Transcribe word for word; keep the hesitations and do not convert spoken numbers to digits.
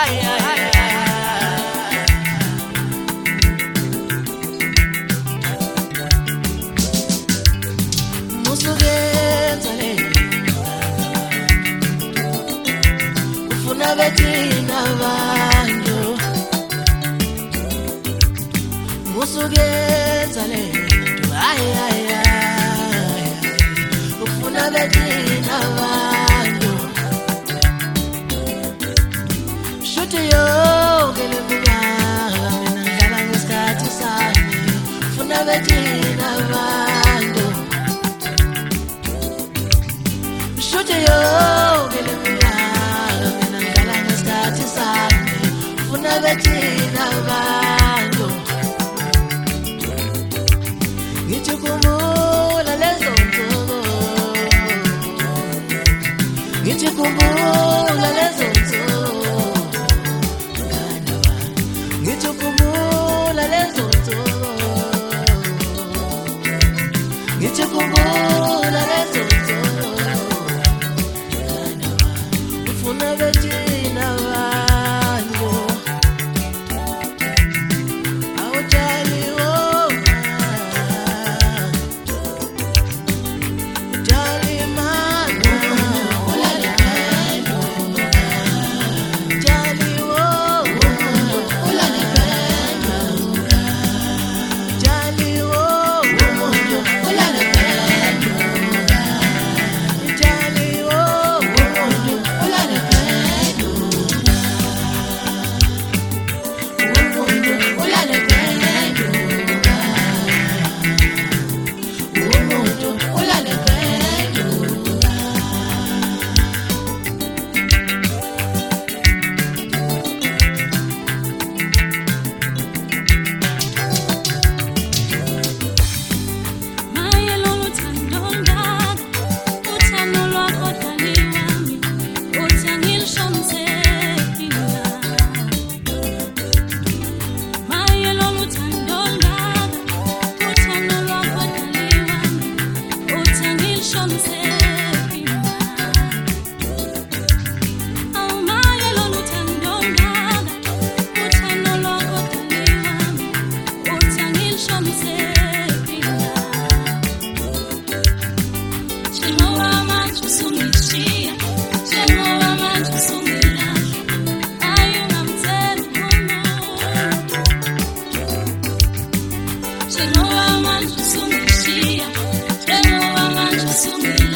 ay ay musugenza le ufuna betina bantu musugenza le ay ay ay ufuna betina bantu shote yo ngeleminyaka mina ngidlala ngesikhathi sami ufuna betina bantu shote yo ngeleminyaka mina ngidlala ngesikhathi sami ufuna betina bantu ngikumbula lezo nsuku ngikumbula lezo nsuku ngikumbula lezo nsuku ngikumbula lezo nsuku ufuna betina bantu awujali Senhor, amante, sumishia. Senhor, amante, sumishia.